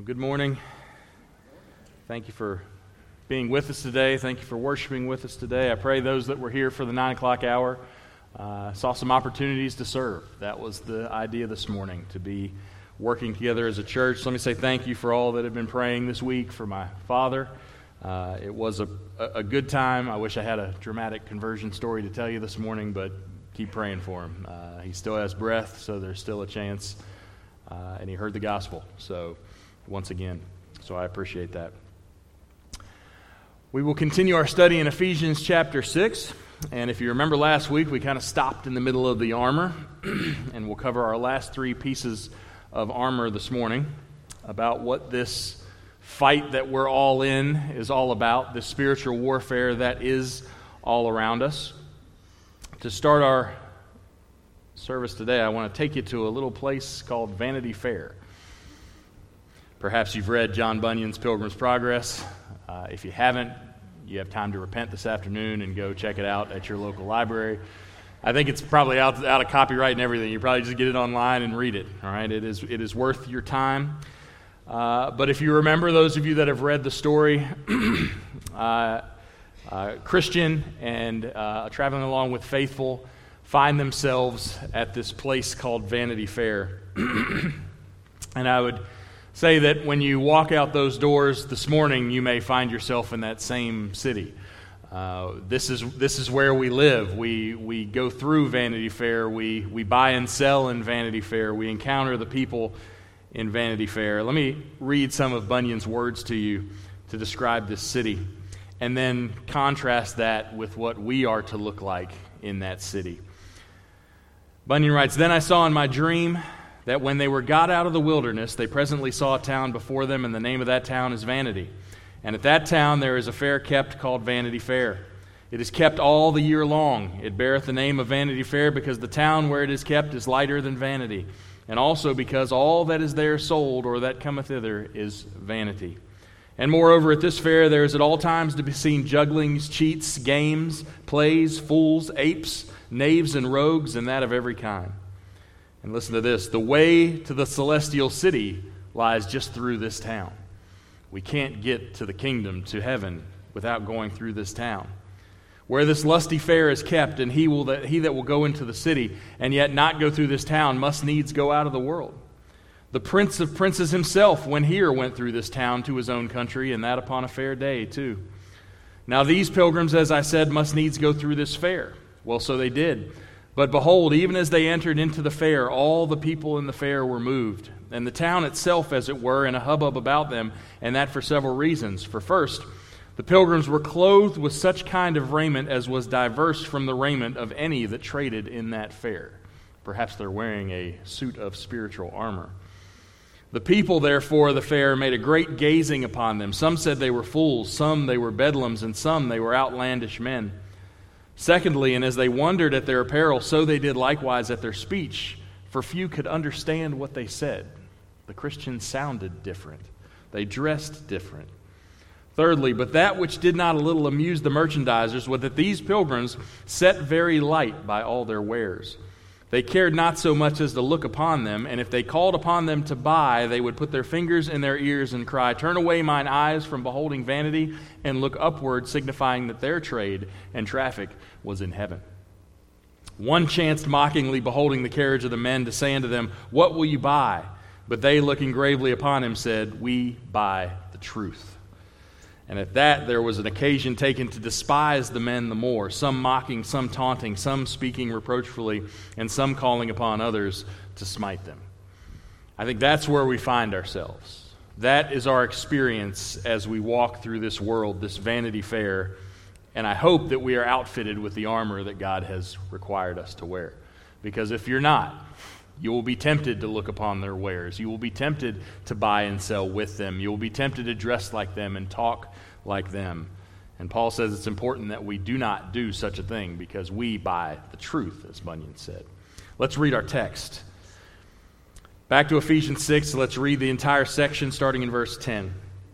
Good morning. Thank you for being with us today. Thank you for worshiping with us today. I pray those that were here for the 9 o'clock hour saw some opportunities to serve. That was the idea this morning, to be working together as a church. Let me say thank you for all that have been praying this week for my father. It was a good time. I wish I had a dramatic conversion story to tell you this morning, but keep praying for him. He still has breath, so there's still a chance. And he heard the gospel. So once again, so I appreciate that. We will continue our study in Ephesians chapter 6, and if you remember last week, we kind of stopped in the middle of the armor, and we'll cover our last 3 pieces of armor this morning, about what this fight that we're all in is all about, this spiritual warfare that is all around us. To start our service today, I want to take you to a little place called Vanity Fair. Perhaps you've read John Bunyan's Pilgrim's Progress. If you haven't, you have time to repent this afternoon and go check it out at your local library. I think it's probably out of copyright and everything. You probably just get it online and read it. All right, it is worth your time. But if you remember, those of you that have read the story, Christian and traveling along with Faithful find themselves at this place called Vanity Fair. And I would say that when you walk out those doors this morning, you may find yourself in that same city. This is where we live. We go through Vanity Fair. We buy and sell in Vanity Fair. We encounter the people in Vanity Fair. Let me read some of Bunyan's words to you to describe this city, and then contrast that with what we are to look like in that city. Bunyan writes, "Then I saw in my dream that when they were got out of the wilderness, they presently saw a town before them, and the name of that town is Vanity. And at that town there is a fair kept called Vanity Fair. It is kept all the year long. It beareth the name of Vanity Fair because the town where it is kept is lighter than vanity, and also because all that is there sold or that cometh thither is vanity. And moreover, at this fair there is at all times to be seen jugglings, cheats, games, plays, fools, apes, knaves, and rogues, and that of every kind." And listen to this: the way to the celestial city lies just through this town. We can't get to the kingdom, to heaven, without going through this town. Where this lusty fair is kept, and he that will go into the city, and yet not go through this town, must needs go out of the world. The Prince of Princes himself, when here, went through this town to his own country, and that upon a fair day too. Now these pilgrims, as I said, must needs go through this fair. Well, so they did. But behold, even as they entered into the fair, all the people in the fair were moved, and the town itself, as it were, in a hubbub about them, and that for several reasons. For first, the pilgrims were clothed with such kind of raiment as was diverse from the raiment of any that traded in that fair. Perhaps they're wearing a suit of spiritual armor. The people, therefore, of the fair made a great gazing upon them. Some said they were fools, some they were bedlams, and some they were outlandish men. Secondly, and as they wondered at their apparel, so they did likewise at their speech, for few could understand what they said. The Christians sounded different. They dressed different. Thirdly, but that which did not a little amuse the merchandisers was that these pilgrims set very light by all their wares. They cared not so much as to look upon them, and if they called upon them to buy, they would put their fingers in their ears and cry, 'Turn away mine eyes from beholding vanity, and look upward,' signifying that their trade and traffic was in heaven. One chanced mockingly, beholding the carriage of the men, to say unto them, 'What will you buy?' But they, looking gravely upon him, said, 'We buy the truth.' And at that there was an occasion taken to despise the men the more, some mocking, some taunting, some speaking reproachfully, and some calling upon others to smite them." I think that's where we find ourselves. That is our experience as we walk through this world, this Vanity Fair, and I hope that we are outfitted with the armor that God has required us to wear. Because if you're not, you will be tempted to look upon their wares. You will be tempted to buy and sell with them. You will be tempted to dress like them and talk like them. And Paul says it's important that we do not do such a thing because we buy the truth, as Bunyan said. Let's read our text. Back to Ephesians 6. Let's read the entire section starting in verse 10.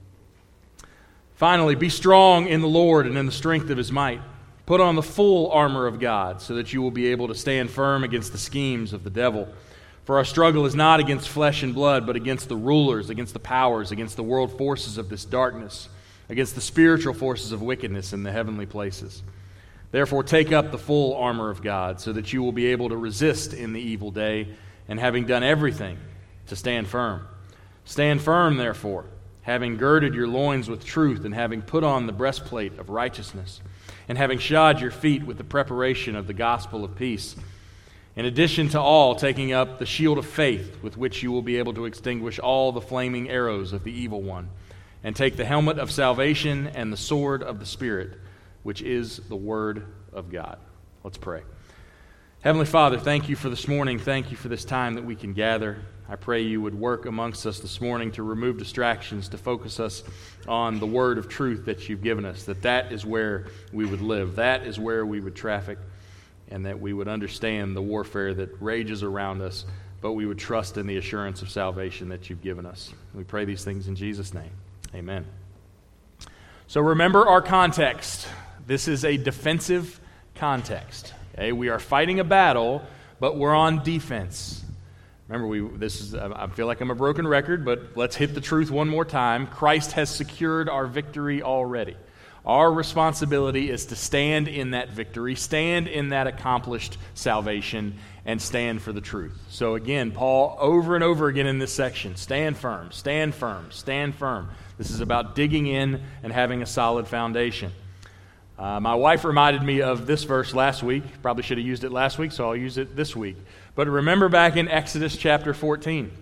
"Finally, be strong in the Lord and in the strength of his might. Put on the full armor of God so that you will be able to stand firm against the schemes of the devil. For our struggle is not against flesh and blood, but against the rulers, against the powers, against the world forces of this darkness, against the spiritual forces of wickedness in the heavenly places. Therefore take up the full armor of God, so that you will be able to resist in the evil day, and having done everything, to stand firm. Stand firm, therefore, having girded your loins with truth, and having put on the breastplate of righteousness, and having shod your feet with the preparation of the gospel of peace. In addition to all, taking up the shield of faith, with which you will be able to extinguish all the flaming arrows of the evil one, and take the helmet of salvation and the sword of the Spirit, which is the Word of God. Let's pray. Heavenly Father, thank you for this morning. Thank you for this time that we can gather. I pray you would work amongst us this morning to remove distractions, to focus us on the word of truth that you've given us, that is where we would live, that is where we would traffic, and that we would understand the warfare that rages around us, but we would trust in the assurance of salvation that you've given us. We pray these things in Jesus' name. Amen. So remember our context. This is a defensive context. Okay? We are fighting a battle, but we're on defense. Remember, I feel like I'm a broken record, but let's hit the truth one more time. Christ has secured our victory already. Our responsibility is to stand in that victory, stand in that accomplished salvation, and stand for the truth. So again, Paul, over and over again in this section, stand firm, stand firm, stand firm. This is about digging in and having a solid foundation. My wife reminded me of this verse last week. Probably should have used it last week, so I'll use it this week. But remember back in Exodus chapter 14,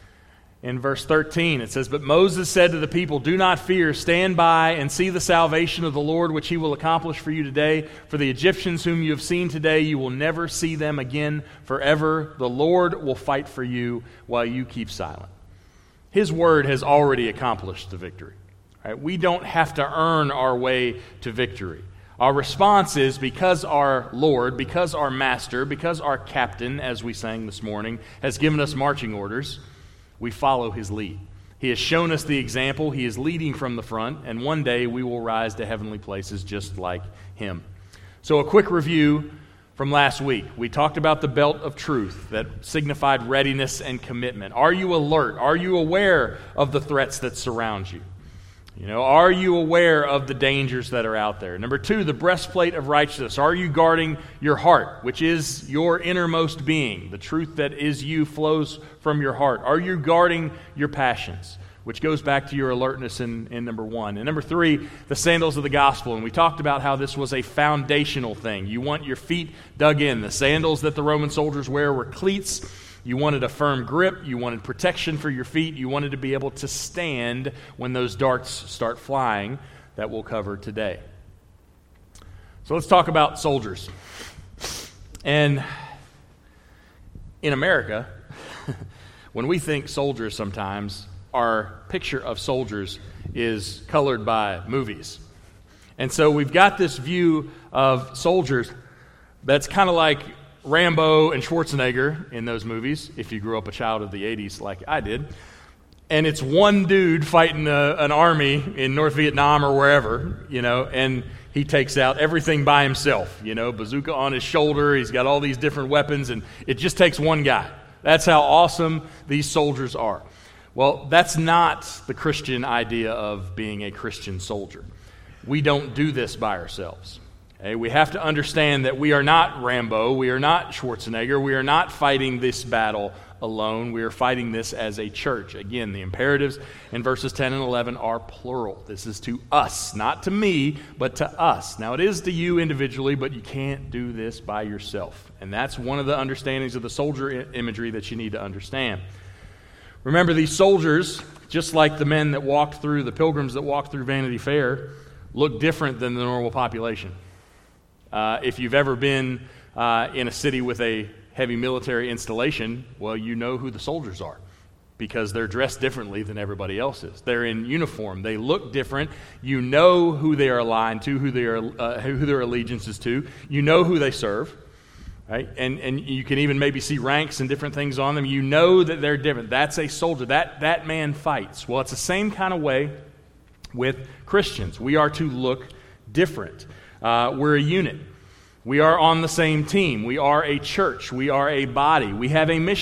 in verse 13, it says, "But Moses said to the people, 'Do not fear, stand by and see the salvation of the Lord, which he will accomplish for you today. For the Egyptians whom you have seen today, you will never see them again forever. The Lord will fight for you while you keep silent.'" His word has already accomplished the victory. Right? We don't have to earn our way to victory. Our response is, because our Lord, because our Master, because our Captain, as we sang this morning, has given us marching orders, we follow his lead. He has shown us the example. He is leading from the front, and one day we will rise to heavenly places just like him. So a quick review from last week. We talked about the belt of truth that signified readiness and commitment. Are you alert? Are you aware of the threats that surround you? Are you aware of the dangers that are out there? Number 2, the breastplate of righteousness. Are you guarding your heart, which is your innermost being? The truth that is you flows from your heart. Are you guarding your passions, which goes back to your alertness in number 1. And number 3, the sandals of the gospel. And we talked about how this was a foundational thing. You want your feet dug in. The sandals that the Roman soldiers wear were cleats. You wanted a firm grip. You wanted protection for your feet. You wanted to be able to stand when those darts start flying that we'll cover today. So let's talk about soldiers. And in America, when we think soldiers sometimes, our picture of soldiers is colored by movies. And so we've got this view of soldiers that's kind of like Rambo and Schwarzenegger in those movies, if you grew up a child of the 80s like I did. And it's one dude fighting an army in North Vietnam or wherever, and he takes out everything by himself, bazooka on his shoulder, he's got all these different weapons, and it just takes one guy. That's how awesome these soldiers are. Well, that's not the Christian idea of being a Christian soldier. We don't do this by ourselves. Okay? We have to understand that we are not Rambo, we are not Schwarzenegger, we are not fighting this battle alone. We are fighting this as a church. Again, the imperatives in verses 10 and 11 are plural. This is to us, not to me, but to us. Now, it is to you individually, but you can't do this by yourself. And that's one of the understandings of the soldier imagery that you need to understand. Remember, these soldiers, just like the men that walked through, the pilgrims that walked through Vanity Fair, look different than the normal population. If you've ever been in a city with a heavy military installation, well, you know who the soldiers are because they're dressed differently than everybody else is. They're in uniform. They look different. You know who they are aligned to, who their allegiance is to. You know who they serve. Right? And you can even maybe see ranks and different things on them. You know that they're different. That's a soldier. That man fights. Well, it's the same kind of way with Christians. We are to look different. We're a unit. We are on the same team. We are a church. We are a body. We have a mission.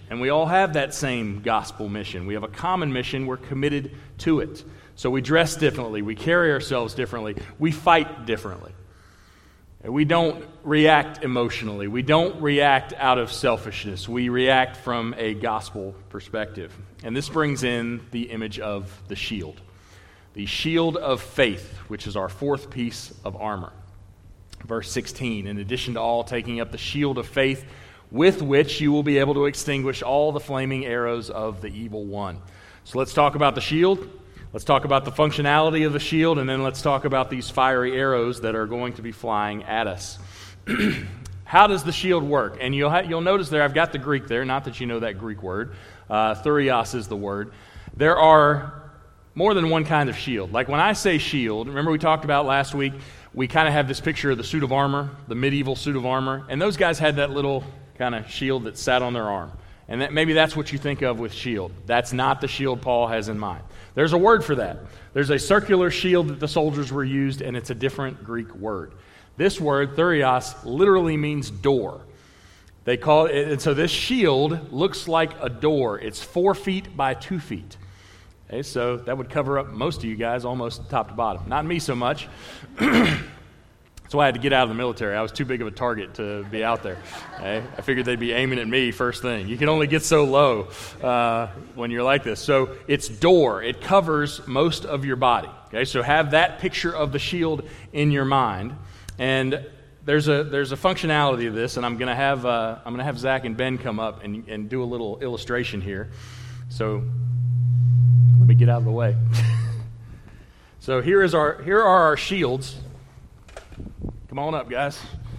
and we all have that same gospel mission. We have a common mission. We're committed to it. So we dress differently. We carry ourselves differently. We fight differently. We don't react emotionally. We don't react out of selfishness. We react from a gospel perspective. And this brings in the image of the shield of faith, which is our fourth piece of armor. Verse 16, in addition to all taking up the shield of faith, with which you will be able to extinguish all the flaming arrows of the evil one. So let's talk about the shield. Let's talk about the functionality of the shield, and then let's talk about these fiery arrows that are going to be flying at us. How does the shield work? And you'll notice there, I've got the Greek there, not that you know that Greek word. Thurios is the word. There are more than one kind of shield. Like when I say shield, remember we talked about last week, we kind of have this picture of the suit of armor, the medieval suit of armor, and those guys had that little kind of shield that sat on their arm. And maybe that's what you think of with shield. That's not the shield Paul has in mind. There's a word for that. There's a circular shield that the soldiers were used, and it's a different Greek word. This word, thurios, literally means door. They call it, and so this shield looks like a door. It's 4 feet by 2 feet. Okay, so that would cover up most of you guys almost top to bottom. Not me so much. That's why I had to get out of the military. I was too big of a target to be out there. Okay? I figured they'd be aiming at me first thing. You can only get so low when you're like this. So it's door. It covers most of your body. Okay, so have that picture of the shield in your mind. And there's a functionality of this, and I'm gonna have Zach and Ben come up and do a little illustration here. So let me get out of the way. So here are our shields. Come on up, guys.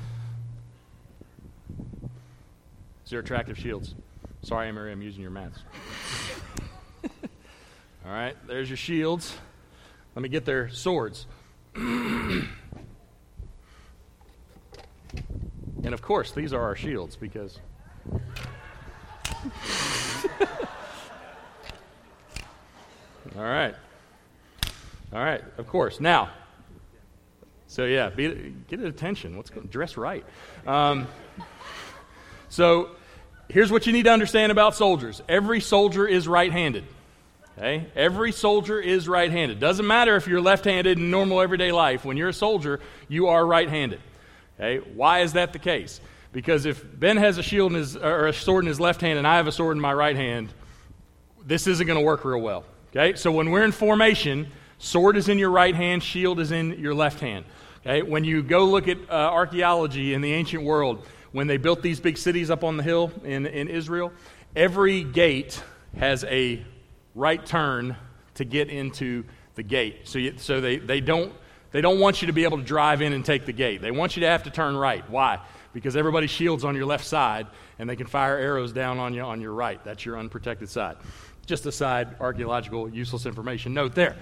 These are attractive shields. Sorry, Emery, I'm using your mats. All right, there's your shields. Let me get their swords. And of course, these are our shields because... All right, of course. Now, so yeah, get attention. Let's go dress right. So here's what you need to understand about soldiers. Every soldier is right-handed. Okay? Every soldier is right-handed. Doesn't matter if you're left-handed in normal everyday life. When you're a soldier, you are right-handed. Okay? Why is that the case? Because if Ben has a shield or a sword in his left hand and I have a sword in my right hand, this isn't going to work real well. Okay? So when we're in formation, sword is in your right hand, shield is in your left hand. Okay? When you go look at archaeology in the ancient world, when they built these big cities up on the hill in Israel, every gate has a right turn to get into the gate. So they don't want you to be able to drive in and take the gate. They want you to have to turn right. Why? Because everybody's shield's on your left side, and they can fire arrows down on you on your right. That's your unprotected side. Just a side archaeological useless information note there.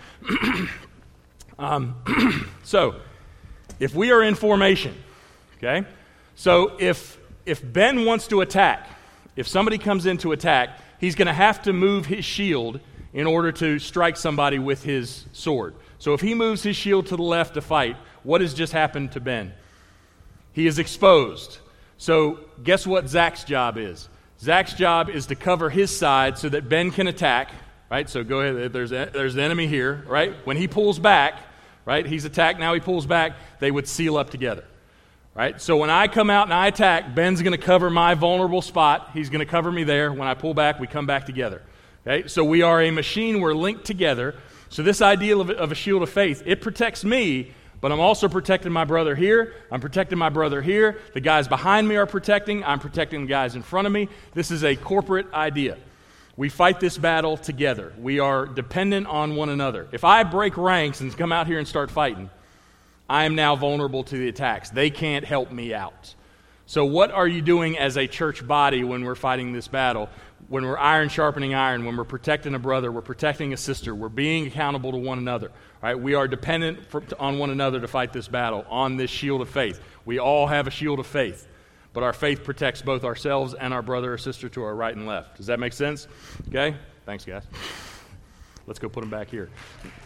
So, if we are in formation, okay? So if Ben wants to attack, if somebody comes in to attack, he's going to have to move his shield in order to strike somebody with his sword. So if he moves his shield to the left to fight, what has just happened to Ben? He is exposed. So guess what Zach's job is? Zach's job is to cover his side so that Ben can attack, right? So go ahead, there's the enemy here, right? When he pulls back, right? He's attacked, now he pulls back, they would seal up together, right? So when I come out and I attack, Ben's going to cover my vulnerable spot. He's going to cover me there. When I pull back, we come back together, okay? So we are a machine. We're linked together. So this idea of a shield of faith, it protects me, but I'm also protecting my brother here. I'm protecting my brother here. The guys behind me are protecting. I'm protecting the guys in front of me. This is a corporate idea. We fight this battle together. We are dependent on one another. If I break ranks and come out here and start fighting, I am now vulnerable to the attacks. They can't help me out. So what are you doing as a church body when we're fighting this battle? When we're iron sharpening iron, when we're protecting a brother, we're protecting a sister, we're being accountable to one another. Right? We are dependent on one another to fight this battle, on this shield of faith. We all have a shield of faith, but our faith protects both ourselves and our brother or sister to our right and left. Does that make sense? Okay? Thanks, guys. Let's go put them back here.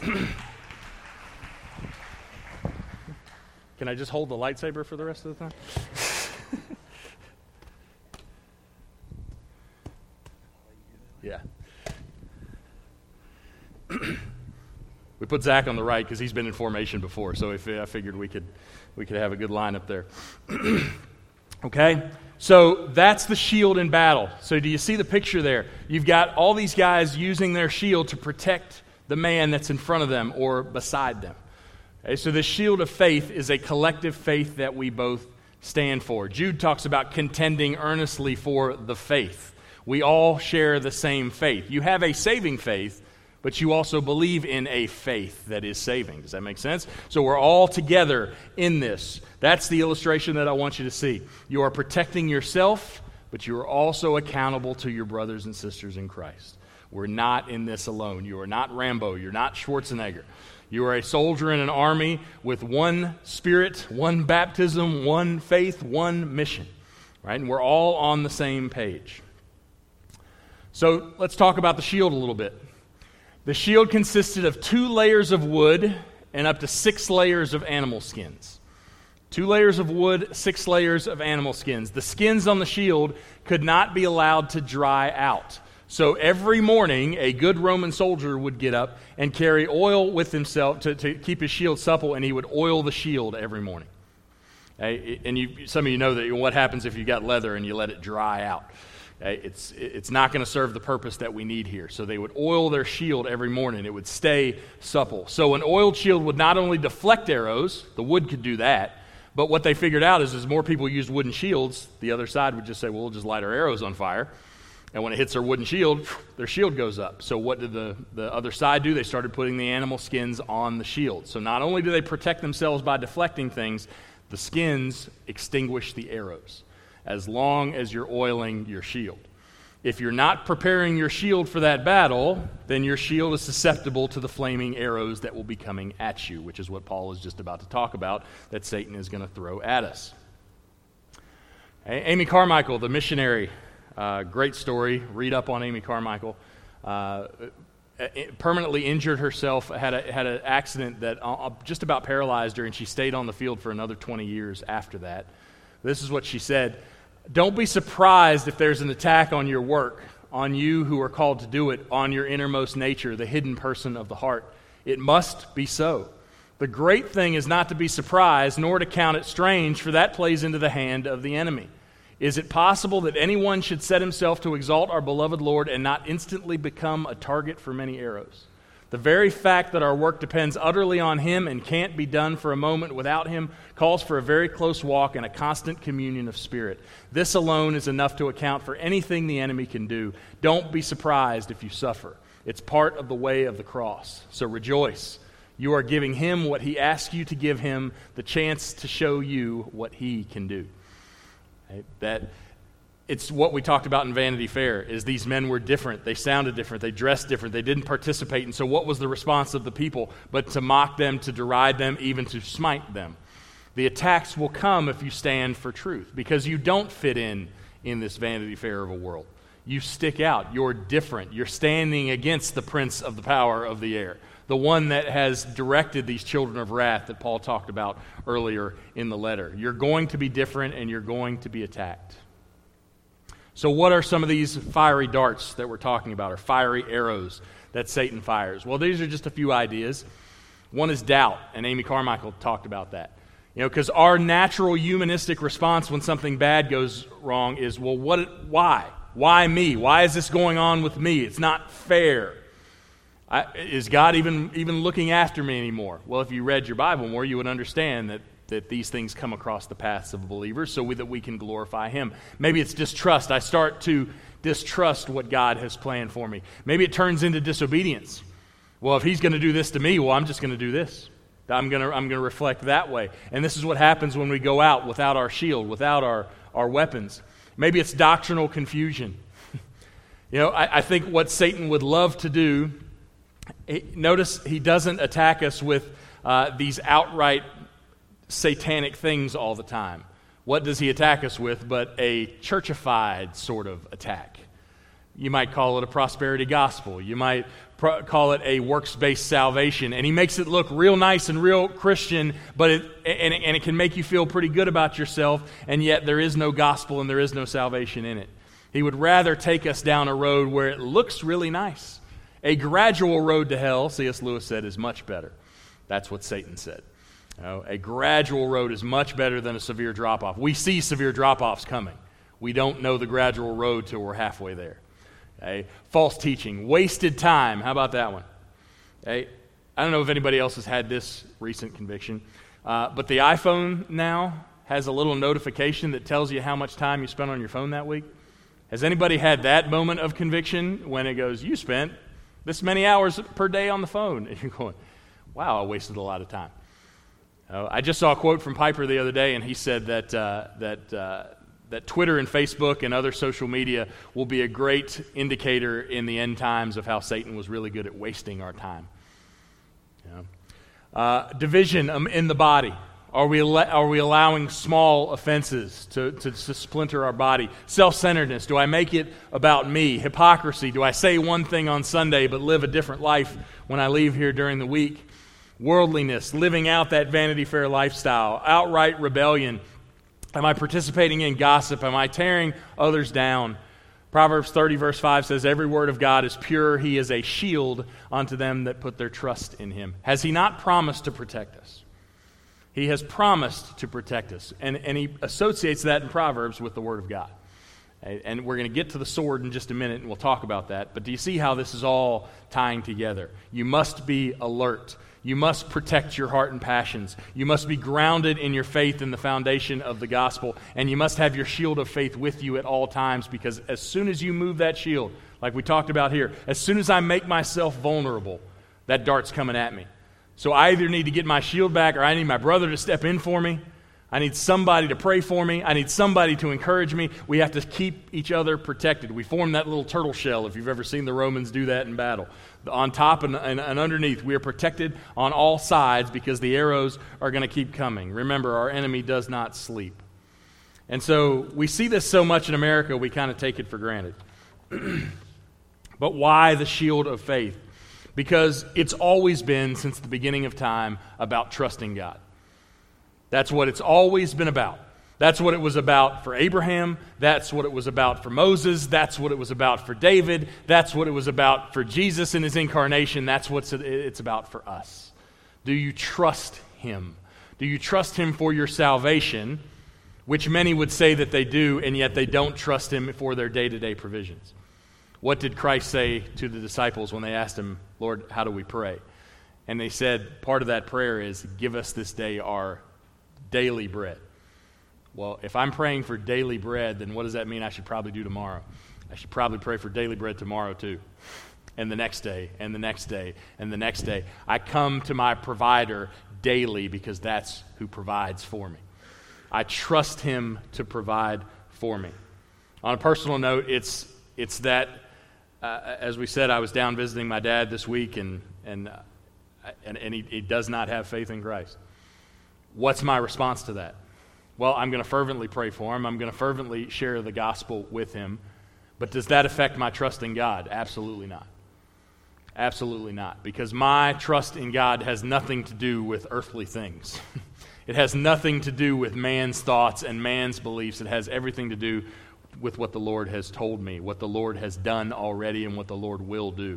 Can I just hold the lightsaber for the rest of the time? We put Zach on the right because he's been in formation before, so I figured we could have a good line up there. Okay? So that's the shield in battle. So do you see the picture there? You've got all these guys using their shield to protect the man that's in front of them or beside them. Okay? So the shield of faith is a collective faith that we both stand for. Jude talks about contending earnestly for the faith. We all share the same faith. You have a saving faith, but you also believe in a faith that is saving. Does that make sense? So we're all together in this. That's the illustration that I want you to see. You are protecting yourself, but you are also accountable to your brothers and sisters in Christ. We're not in this alone. You are not Rambo. You're not Schwarzenegger. You are a soldier in an army with one spirit, one baptism, one faith, one mission. Right? And we're all on the same page. So let's talk about the shield a little bit. The shield consisted of 2 layers of wood and up to 6 layers of animal skins. 2 layers of wood, 6 layers of animal skins. The skins on the shield could not be allowed to dry out. So every morning, a good Roman soldier would get up and carry oil with himself to keep his shield supple, and he would oil the shield every morning. And some of you know that what happens if you got leather and you let it dry out. It's not going to serve the purpose that we need here. So they would oil their shield every morning. It would stay supple. So an oiled shield would not only deflect arrows, the wood could do that, but what they figured out is as more people used wooden shields, the other side would just say, well, we'll just light our arrows on fire. And when it hits their wooden shield, their shield goes up. So what did the other side do? They started putting the animal skins on the shield. So not only do they protect themselves by deflecting things, the skins extinguish the arrows as long as you're oiling your shield. If you're not preparing your shield for that battle, then your shield is susceptible to the flaming arrows that will be coming at you, which is what Paul is just about to talk about, that Satan is going to throw at us. Amy Carmichael, the missionary, great story. Read up on Amy Carmichael. Permanently injured herself, had an accident that just about paralyzed her, and she stayed on the field for another 20 years after that. This is what she said. Don't be surprised if there's an attack on your work, on you who are called to do it, on your innermost nature, the hidden person of the heart. It must be so. The great thing is not to be surprised, nor to count it strange, for that plays into the hand of the enemy. Is it possible that anyone should set himself to exalt our beloved Lord and not instantly become a target for many arrows? The very fact that our work depends utterly on Him and can't be done for a moment without Him calls for a very close walk and a constant communion of spirit. This alone is enough to account for anything the enemy can do. Don't be surprised if you suffer. It's part of the way of the cross. So rejoice. You are giving Him what He asks you to give Him, the chance to show you what He can do. That it's what we talked about in Vanity Fair, is these men were different. They sounded different. They dressed different. They didn't participate. And so what was the response of the people? But to mock them, to deride them, even to smite them. The attacks will come if you stand for truth, because you don't fit in this Vanity Fair of a world. You stick out. You're different. You're standing against the prince of the power of the air, the one that has directed these children of wrath that Paul talked about earlier in the letter. You're going to be different, and you're going to be attacked. So what are some of these fiery darts that we're talking about, or fiery arrows that Satan fires? Well, these are just a few ideas. One is doubt, and Amy Carmichael talked about that. Because our natural humanistic response when something bad goes wrong is, well, why? Why me? Why is this going on with me? It's not fair. Is God even looking after me anymore? Well, if you read your Bible more, you would understand that these things come across the paths of believers so that we can glorify Him. Maybe it's distrust. I start to distrust what God has planned for me. Maybe it turns into disobedience. Well, if He's going to do this to me, well, I'm just going to do this. I'm going to reflect that way. And this is what happens when we go out without our shield, without our weapons. Maybe it's doctrinal confusion. I think what Satan would love to do, notice he doesn't attack us with these outright satanic things all the time. What does he attack us with but a churchified sort of attack? You might call it a prosperity gospel. You might call it a works-based salvation. And he makes it look real nice and real Christian, but it can make you feel pretty good about yourself, and yet there is no gospel and there is no salvation in it. He would rather take us down a road where it looks really nice A gradual road to hell, C.S. Lewis said, is much better. That's what Satan said. A gradual road is much better than a severe drop-off. We see severe drop-offs coming. We don't know the gradual road till we're halfway there. False teaching, wasted time. How about that one? I don't know if anybody else has had this recent conviction, but the iPhone now has a little notification that tells you how much time you spent on your phone that week. Has anybody had that moment of conviction when it goes, you spent this many hours per day on the phone? And you're going, wow, I wasted a lot of time. I just saw a quote from Piper the other day, and he said that Twitter and Facebook and other social media will be a great indicator in the end times of how Satan was really good at wasting our time. Division in the body. Are we allowing small offenses to splinter our body? Self-centeredness. Do I make it about me? Hypocrisy. Do I say one thing on Sunday but live a different life when I leave here during the week? Worldliness. Living out that Vanity Fair lifestyle. Outright rebellion. Am I participating in gossip? Am I tearing others down? Proverbs 30 verse 5 says, every word of God is pure. He is a shield unto them that put their trust in him. Has he not promised to protect us? He has promised to protect us. And he associates that in Proverbs with the Word of God. And we're going to get to the sword in just a minute, and we'll talk about that. But do you see how this is all tying together? You must be alert. You must protect your heart and passions. You must be grounded in your faith in the foundation of the gospel. And you must have your shield of faith with you at all times, because as soon as you move that shield, like we talked about here, as soon as I make myself vulnerable, that dart's coming at me. So I either need to get my shield back, or I need my brother to step in for me. I need somebody to pray for me. I need somebody to encourage me. We have to keep each other protected. We form that little turtle shell, if you've ever seen the Romans do that in battle. On top and underneath, we are protected on all sides because the arrows are going to keep coming. Remember, our enemy does not sleep. And so we see this so much in America, we kind of take it for granted. But why the shield of faith? Because it's always been, since the beginning of time, about trusting God. That's what it's always been about. That's what it was about for Abraham. That's what it was about for Moses. That's what it was about for David. That's what it was about for Jesus in his incarnation. That's what it's about for us. Do you trust him? Do you trust him for your salvation, which many would say that they do, and yet they don't trust him for their day-to-day provisions? What did Christ say to the disciples when they asked him, Lord, how do we pray? And they said, part of that prayer is, give us this day our daily bread. Well, if I'm praying for daily bread, then what does that mean I should probably do tomorrow? I should probably pray for daily bread tomorrow too. And the next day, and the next day, and the next day. I come to my provider daily because that's who provides for me. I trust him to provide for me. On a personal note, it's that, as we said, I was down visiting my dad this week, and he does not have faith in Christ. What's my response to that? Well, I'm going to fervently pray for him. I'm going to fervently share the gospel with him. But does that affect my trust in God? Absolutely not. Absolutely not. Because my trust in God has nothing to do with earthly things. It has nothing to do with man's thoughts and man's beliefs. It has everything to do with what the Lord has told me, what the Lord has done already, and what the Lord will do.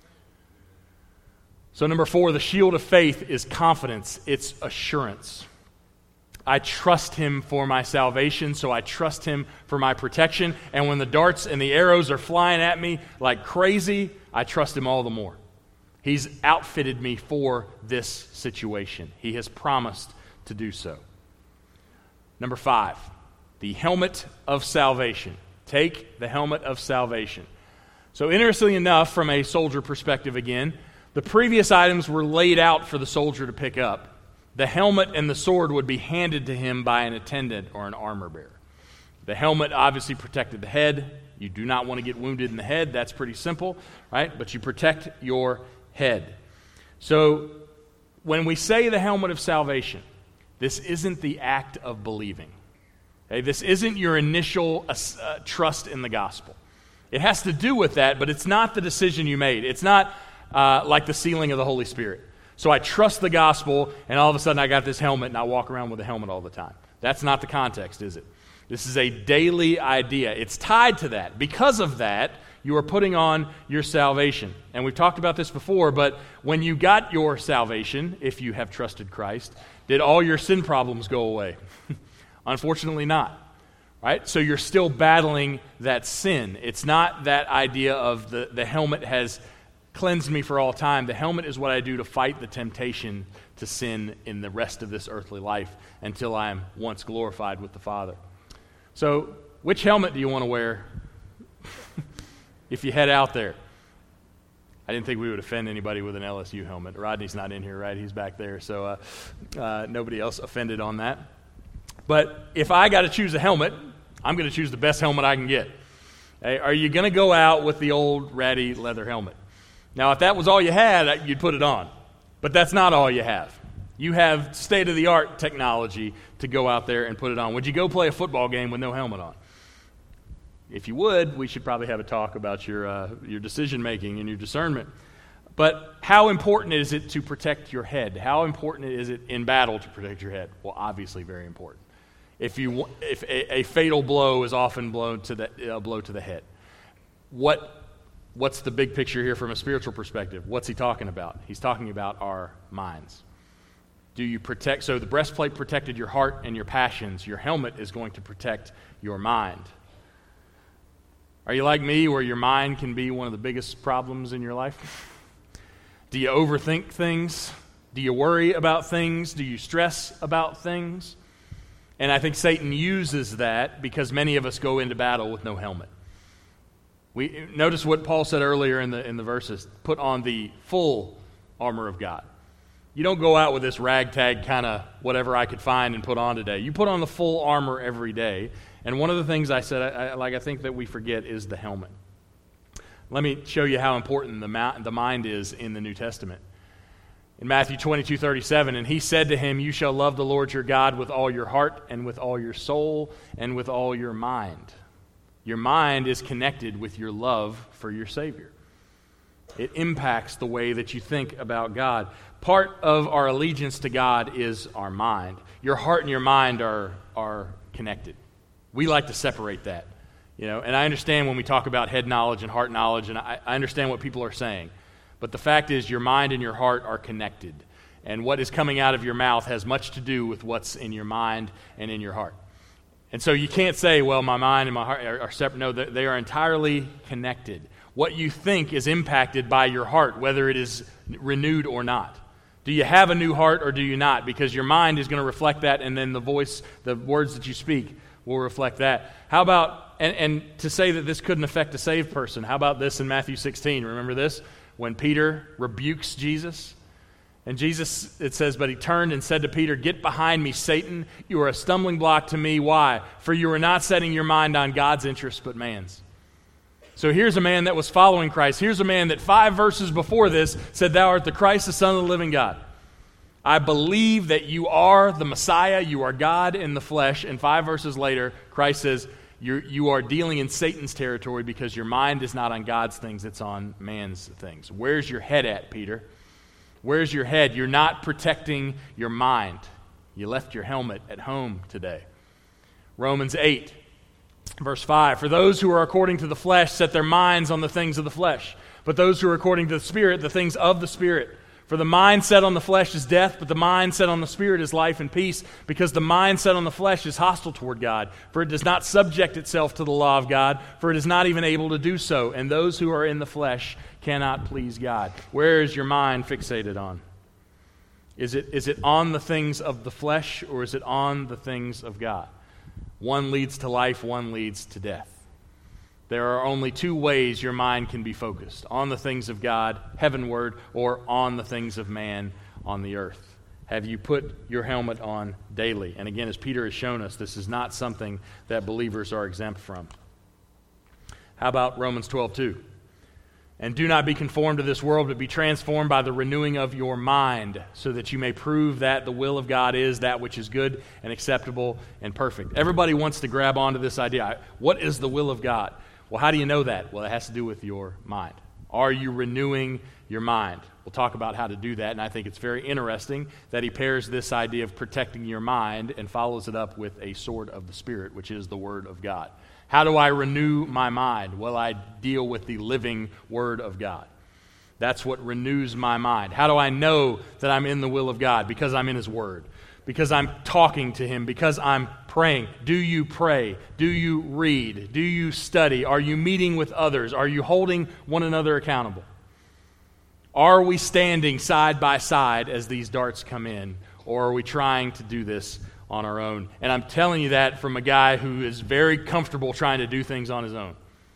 So number 4, the shield of faith is confidence. It's assurance. I trust him for my salvation, so I trust him for my protection. And when the darts and the arrows are flying at me like crazy, I trust him all the more. He's outfitted me for this situation. He has promised to do so. Number 5, the helmet of salvation. Take the helmet of salvation. So interestingly enough, from a soldier perspective again, the previous items were laid out for the soldier to pick up. The helmet and the sword would be handed to him by an attendant or an armor bearer. The helmet obviously protected the head. You do not want to get wounded in the head. That's pretty simple, right? But you protect your head. So when we say the helmet of salvation, this isn't the act of believing. Okay? This isn't your initial trust in the gospel. It has to do with that, but it's not the decision you made. It's not like the sealing of the Holy Spirit. So I trust the gospel, and all of a sudden I got this helmet, and I walk around with a helmet all the time. That's not the context, is it? This is a daily idea. It's tied to that. Because of that, You are putting on your salvation. And we've talked about this before, but when you got your salvation, if you have trusted Christ, did all your sin problems go away? Unfortunately not. Right? So you're still battling that sin. It's not that idea of the helmet has cleansed me for all time. The helmet is what I do to fight the temptation to sin in the rest of this earthly life until I am once glorified with the Father. So which helmet do you want to wear if you head out there? I didn't think we would offend anybody with an LSU helmet. Rodney's not in here, right? He's back there, so nobody else offended on that. But if I got to choose a helmet, I'm going to choose the best helmet I can get. Hey, are you going to go out with the old ratty leather helmet? Now, if that was all you had, you'd put it on. But that's not all you have. You have state-of-the-art technology to go out there and put it on. Would you go play a football game with no helmet on? If you would, we should probably have a talk about your decision-making and your discernment. But how important is it to protect your head? How important is it in battle to protect your head? Well, obviously very important. If a fatal blow is often blown to a blow to the head. What's the big picture here from a spiritual perspective? What's he talking about? He's talking about our minds. Do you protect? So the breastplate protected your heart and your passions. Your helmet is going to protect your mind. Are you like me, where your mind can be one of the biggest problems in your life? Do you overthink things? Do you worry about things? Do you stress about things? And I think Satan uses that because many of us go into battle with no helmet. We notice what Paul said earlier in the verses. Put on the full armor of God. You don't go out with this ragtag kind of whatever I could find and put on today. You put on the full armor every day. And one of the things I said, I think that we forget is the helmet. Let me show you how important the mind is in the New Testament. In Matthew 22:37, and he said to him, "You shall love the Lord your God with all your heart and with all your soul and with all your mind." Your mind is connected with your love for your Savior. It impacts the way that you think about God. Part of our allegiance to God is our mind. Your heart and your mind are connected. We like to separate that. And I understand when we talk about head knowledge and heart knowledge, and I understand what people are saying. But the fact is, your mind and your heart are connected. And what is coming out of your mouth has much to do with what's in your mind and in your heart. And so you can't say, well, my mind and my heart are separate. No, they are entirely connected. What you think is impacted by your heart, whether it is renewed or not. Do you have a new heart or do you not? Because your mind is going to reflect that, and then the words that you speak will reflect that. How about, and to say that this couldn't affect a saved person, how about this in Matthew 16? Remember this? When Peter rebukes Jesus. And Jesus, it says, but he turned and said to Peter, "Get behind me, Satan. You are a stumbling block to me. Why? For you are not setting your mind on God's interests, but man's." So here's a man that was following Christ. Here's a man that 5 verses before this said, "Thou art the Christ, the Son of the living God. I believe that you are the Messiah. You are God in the flesh." And 5 verses later, Christ says, you are dealing in Satan's territory because your mind is not on God's things, it's on man's things. Where's your head at, Peter? Where's your head? You're not protecting your mind. You left your helmet at home today. Romans 8, verse 5. For those who are according to the flesh set their minds on the things of the flesh, but those who are according to the Spirit, the things of the Spirit. For the mind set on the flesh is death, but the mind set on the Spirit is life and peace, because the mind set on the flesh is hostile toward God. For it does not subject itself to the law of God, for it is not even able to do so. And those who are in the flesh cannot please God. Where is your mind fixated on? Is it on the things of the flesh, or is it on the things of God? One leads to life, one leads to death. There are only 2 ways your mind can be focused: on the things of God, heavenward, or on the things of man on the earth. Have you put your helmet on daily? And again, as Peter has shown us, this is not something that believers are exempt from. How about Romans 12:2? And do not be conformed to this world, but be transformed by the renewing of your mind, so that you may prove that the will of God is that which is good and acceptable and perfect. Everybody wants to grab onto this idea. What is the will of God? Well, how do you know that? Well, it has to do with your mind. Are you renewing your mind? We'll talk about how to do that, and I think it's very interesting that he pairs this idea of protecting your mind and follows it up with a sword of the Spirit, which is the Word of God. How do I renew my mind? Well, I deal with the living Word of God. That's what renews my mind. How do I know that I'm in the will of God? Because I'm in His Word. Because I'm talking to Him. Because I'm praying. Do you pray? Do you read? Do you study? Are you meeting with others? Are you holding one another accountable? Are we standing side by side as these darts come in? Or are we trying to do this on our own? And I'm telling you that from a guy who is very comfortable trying to do things on his own.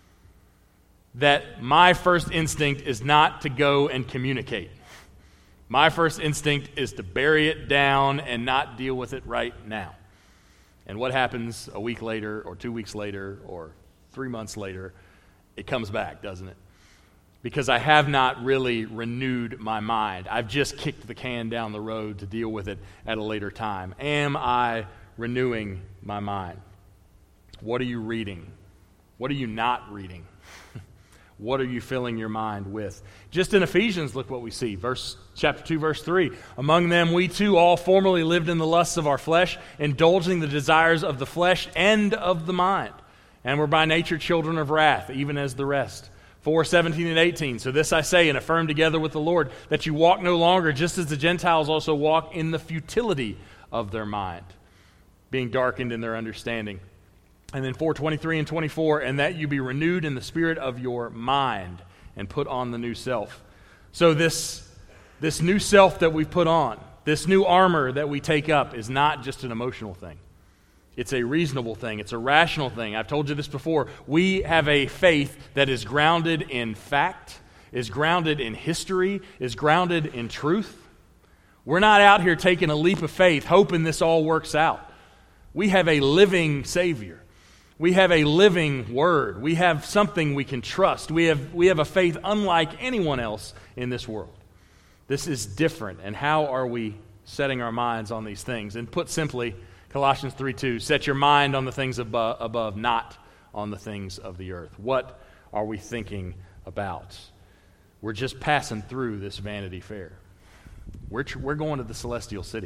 That my first instinct is not to go and communicate. My first instinct is to bury it down and not deal with it right now. And what happens a week later or 2 weeks later or 3 months later? It comes back, doesn't it? Because I have not really renewed my mind. I've just kicked the can down the road to deal with it at a later time. Am I renewing my mind? What are you reading? What are you not reading? What are you filling your mind with? Just in Ephesians, look what we see. Chapter 2, verse 3. Among them we too all formerly lived in the lusts of our flesh, indulging the desires of the flesh and of the mind. And were by nature children of wrath, even as the rest. 4:17 and 18. So this I say and affirm together with the Lord, that you walk no longer just as the Gentiles also walk in the futility of their mind, being darkened in their understanding. And then 4:23 and 24, and that you be renewed in the spirit of your mind and put on the new self. So this new self that we put on, this new armor that we take up is not just an emotional thing. It's a reasonable thing. It's a rational thing. I've told you this before. We have a faith that is grounded in fact, is grounded in history, is grounded in truth. We're not out here taking a leap of faith, hoping this all works out. We have a living Savior. We have a living Word. We have something we can trust. We have a faith unlike anyone else in this world. This is different. And how are we setting our minds on these things? And put simply, Colossians 3:2, set your mind on the things above, not on the things of the earth. What are we thinking about? We're just passing through this Vanity Fair. We're going to the celestial city.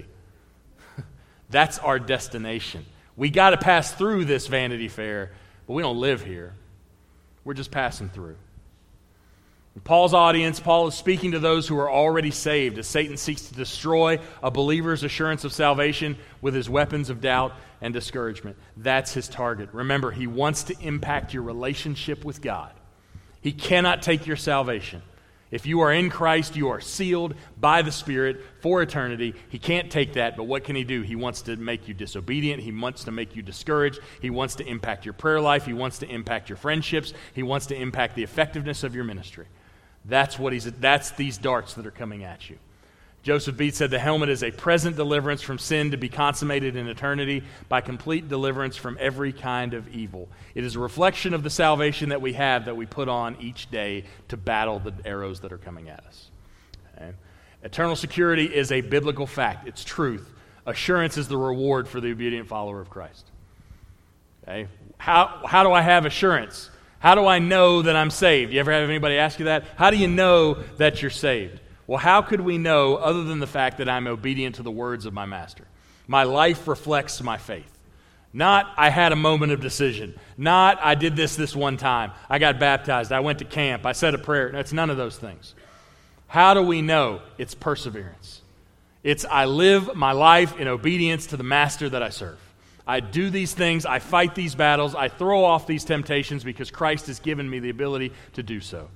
That's our destination. We got to pass through this Vanity Fair, but we don't live here. We're just passing through. In Paul's audience, Paul is speaking to those who are already saved as Satan seeks to destroy a believer's assurance of salvation with his weapons of doubt and discouragement. That's his target. Remember, he wants to impact your relationship with God. He cannot take your salvation. If you are in Christ, you are sealed by the Spirit for eternity. He can't take that, but what can he do? He wants to make you disobedient. He wants to make you discouraged. He wants to impact your prayer life. He wants to impact your friendships. He wants to impact the effectiveness of your ministry. That's these darts that are coming at you. Joseph Beat said the helmet is a present deliverance from sin to be consummated in eternity by complete deliverance from every kind of evil. It is a reflection of the salvation that we have that we put on each day to battle the arrows that are coming at us. Okay? Eternal security is a biblical fact. It's truth. Assurance is the reward for the obedient follower of Christ. Okay? How do I have assurance? How do I know that I'm saved? You ever have anybody ask you that? How do you know that you're saved? Well, how could we know other than the fact that I'm obedient to the words of my master? My life reflects my faith. Not, I had a moment of decision. Not, I did this one time. I got baptized. I went to camp. I said a prayer. It's none of those things. How do we know? It's perseverance. It's I live my life in obedience to the master that I serve. I do these things, I fight these battles, I throw off these temptations because Christ has given me the ability to do so.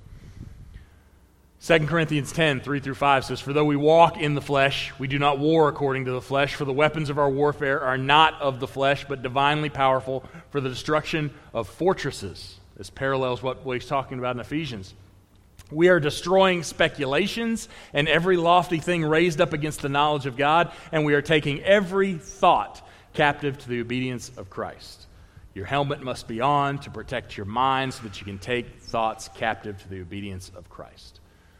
2 Corinthians 10, 3-5 says, for though we walk in the flesh, we do not war according to the flesh, for the weapons of our warfare are not of the flesh, but divinely powerful for the destruction of fortresses. This parallels what he's talking about in Ephesians. We are destroying speculations and every lofty thing raised up against the knowledge of God, and we are taking every thought captive to the obedience of Christ. Your helmet must be on to protect your mind so that you can take thoughts captive to the obedience of Christ.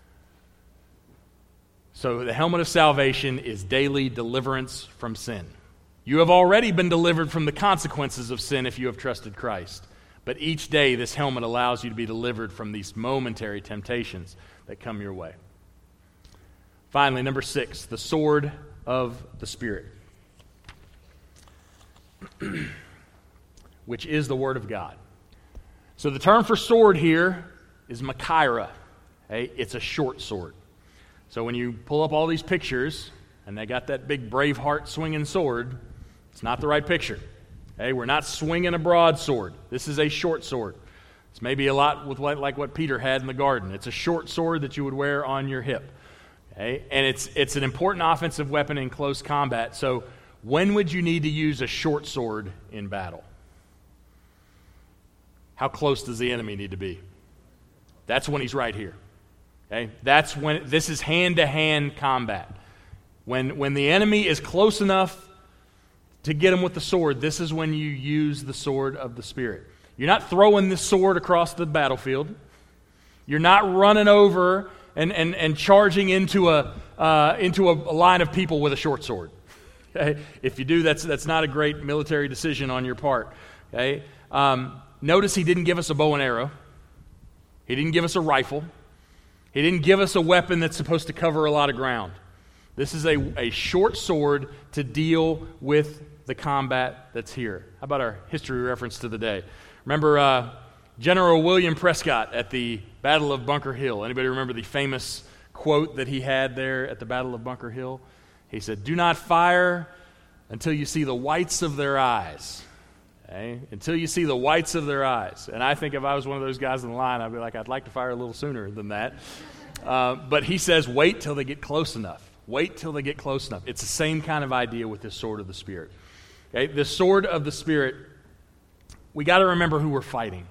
So the helmet of salvation is daily deliverance from sin. You have already been delivered from the consequences of sin if you have trusted Christ. But each day this helmet allows you to be delivered from these momentary temptations that come your way. Finally, number 6, the sword of the Spirit, which is the Word of God. So the term for sword here is Machaira. Okay? It's a short sword. So when you pull up all these pictures, and they got that big Braveheart swinging sword, it's not the right picture. Okay? We're not swinging a broadsword. This is a short sword. It's maybe a lot with like what Peter had in the garden. It's a short sword that you would wear on your hip. Okay? And it's an important offensive weapon in close combat. So when would you need to use a short sword in battle? How close does the enemy need to be? That's when he's right here. Okay? That's when this is hand-to-hand combat. When the enemy is close enough to get him with the sword, this is when you use the sword of the Spirit. You're not throwing this sword across the battlefield. You're not running over and charging into a line of people with a short sword. Okay? If you do, that's not a great military decision on your part. Okay? Notice he didn't give us a bow and arrow. He didn't give us a rifle. He didn't give us a weapon that's supposed to cover a lot of ground. This is a short sword to deal with the combat that's here. How about our history reference to the day? Remember General William Prescott at the Battle of Bunker Hill. Anybody remember the famous quote that he had there at the Battle of Bunker Hill? He said, "Do not fire until you see the whites of their eyes." Okay? Until you see the whites of their eyes. And I think if I was one of those guys in the line, I'd be like, I'd like to fire a little sooner than that. But he says, wait till they get close enough. Wait till they get close enough. It's the same kind of idea with this sword of the Spirit. Okay? The sword of the Spirit, we got to remember who we're fighting.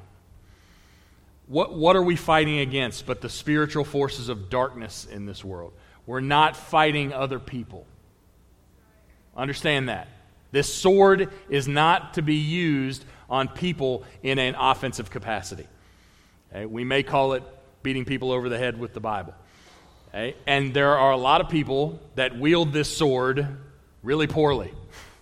What are we fighting against but the spiritual forces of darkness in this world? We're not fighting other people. Understand that. This sword is not to be used on people in an offensive capacity. Okay? We may call it beating people over the head with the Bible. Okay? And there are a lot of people that wield this sword really poorly.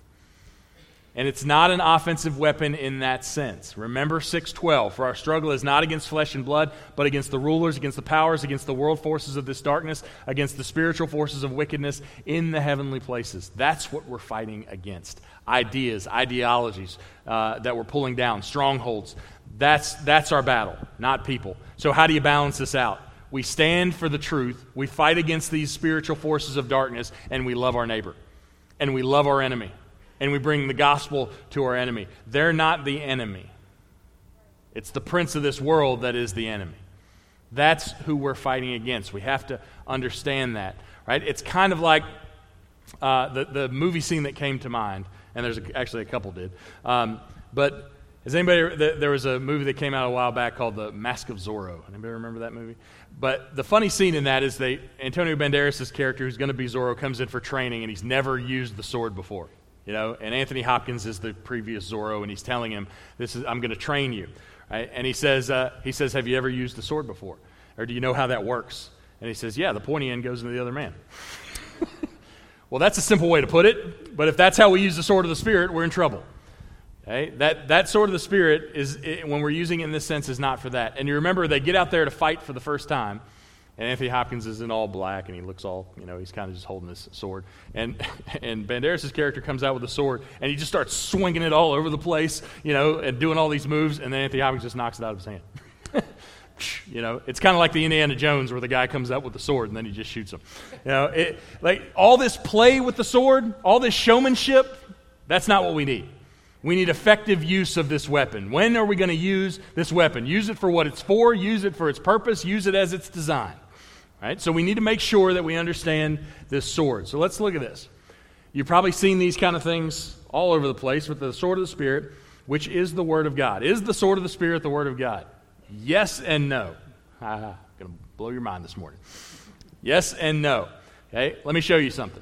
And it's not an offensive weapon in that sense. Remember 6:12, for our struggle is not against flesh and blood, but against the rulers, against the powers, against the world forces of this darkness, against the spiritual forces of wickedness in the heavenly places. That's what we're fighting against. Ideas, ideologies that we're pulling down, strongholds. That's our battle, not people. So how do you balance this out? We stand for the truth, we fight against these spiritual forces of darkness, and we love our neighbor. And we love our enemy. And we bring the gospel to our enemy. They're not the enemy. It's the prince of this world that is the enemy. That's who we're fighting against. We have to understand that, right? It's kind of like the movie scene that came to mind, and there's actually a couple did. But has anybody? There was a movie that came out a while back called The Mask of Zorro. Anybody remember that movie? But the funny scene in that is Antonio Banderas' character, who's going to be Zorro, comes in for training, and he's never used the sword before. You know, and Anthony Hopkins is the previous Zorro, and he's telling him, I'm going to train you. Right? And he says, have you ever used the sword before? Or do you know how that works? And he says, yeah, the pointy end goes into the other man. Well, that's a simple way to put it, but if that's how we use the sword of the Spirit, we're in trouble. Okay? That sword of the Spirit, when we're using it in this sense, is not for that. And you remember, they get out there to fight for the first time, and Anthony Hopkins is in all black, and he looks all, he's kind of just holding this sword. And Banderas' character comes out with a sword, and he just starts swinging it all over the place, and doing all these moves, and then Anthony Hopkins just knocks it out of his hand. It's kind of like the Indiana Jones where the guy comes out with the sword, and then he just shoots him. Like all this play with the sword, all this showmanship, that's not what we need. We need effective use of this weapon. When are we going to use this weapon? Use it for what it's for, use it for its purpose, use it as it's designed. Right? So we need to make sure that we understand this sword. So let's look at this. You've probably seen these kind of things all over the place with the sword of the Spirit, which is the Word of God. Is the sword of the Spirit the Word of God? Yes and no. I'm going to blow your mind this morning. Yes and no. Okay, let me show you something.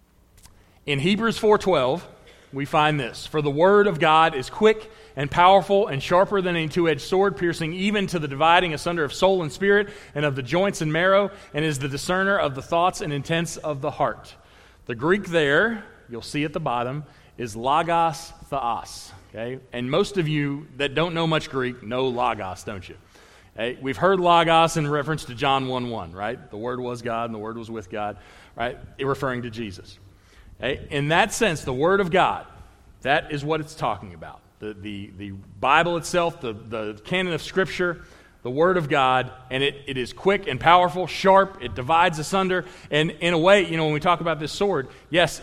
In Hebrews 4:12, we find this. For the Word of God is quick and powerful and sharper than any two-edged sword, piercing even to the dividing asunder of soul and spirit and of the joints and marrow, and is the discerner of the thoughts and intents of the heart. The Greek there, you'll see at the bottom, is logos theos. Okay? And most of you that don't know much Greek know logos, don't you? Okay? We've heard logos in reference to John 1:1, right? The Word was God and the Word was with God, right? Referring to Jesus. Okay? In that sense, the Word of God, that is what it's talking about. The Bible itself, the canon of Scripture, the Word of God, and it is quick and powerful, sharp, it divides asunder, and in a way, when we talk about this sword, yes,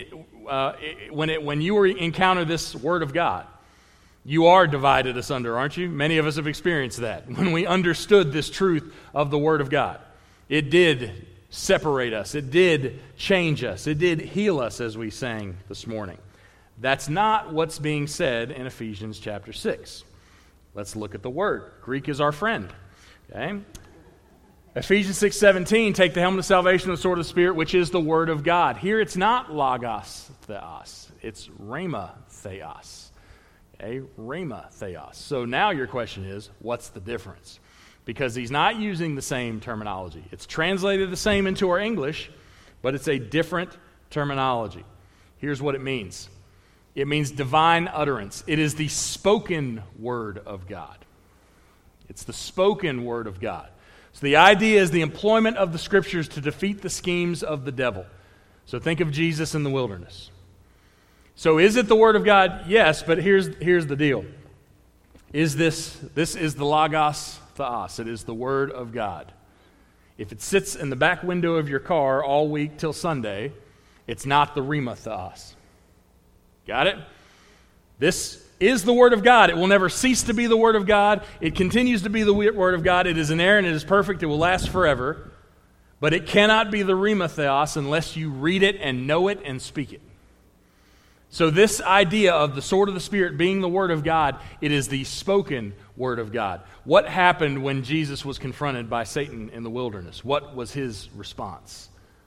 when you encounter this Word of God, you are divided asunder, aren't you? Many of us have experienced that. When we understood this truth of the Word of God, it did separate us. It did change us. It did heal us, as we sang this morning. That's not what's being said in Ephesians chapter 6. Let's look at the word. Greek is our friend. Okay? Ephesians 6:17, take the helmet of salvation and the sword of the Spirit, which is the Word of God. Here it's not logos theos. It's rhema theos. Okay? Rhema theos. So now your question is, what's the difference? Because he's not using the same terminology. It's translated the same into our English, but it's a different terminology. Here's what it means. It means divine utterance. It is the spoken word of God. It's the spoken word of God. So the idea is the employment of the Scriptures to defeat the schemes of the devil. So think of Jesus in the wilderness. So is it the Word of God? Yes, but here's the deal. This is the logos theos. It is the Word of God. If it sits in the back window of your car all week till Sunday, it's not the rhema theos. Got it? This is the Word of God. It will never cease to be the Word of God. It continues to be the Word of God. It is inerrant. It is perfect. It will last forever. But it cannot be the rhema theos unless you read it and know it and speak it. So this idea of the sword of the Spirit being the Word of God, it is the spoken Word of God. What happened when Jesus was confronted by Satan in the wilderness? What was his response?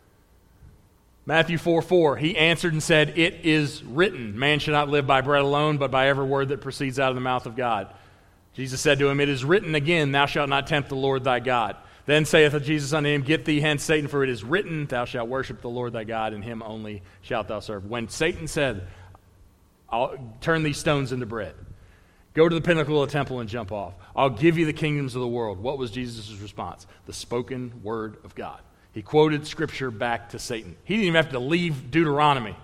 Matthew 4:4, he answered and said, "It is written, man shall not live by bread alone, but by every word that proceeds out of the mouth of God." Jesus said to him, "It is written again, thou shalt not tempt the Lord thy God." Then saith Jesus unto him, "Get thee hence, Satan, for it is written, thou shalt worship the Lord thy God, and him only shalt thou serve." When Satan said, "I'll turn these stones into bread. Go to the pinnacle of the temple and jump off. I'll give you the kingdoms of the world." What was Jesus' response? The spoken word of God. He quoted Scripture back to Satan. He didn't even have to leave Deuteronomy.